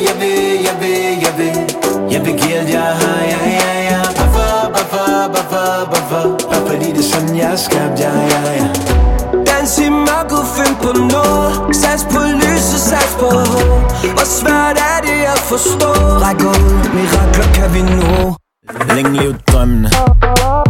Jeg vil give alt jeg har, ja. Bare fordi det er sådan jeg er skabt, ja. Dans i mørket, find på noget. Sats på lyset, sats på håb. Hvor svært er det at forstå? Ræk ud, mirakler kan vi nå. Længe lev drømmene.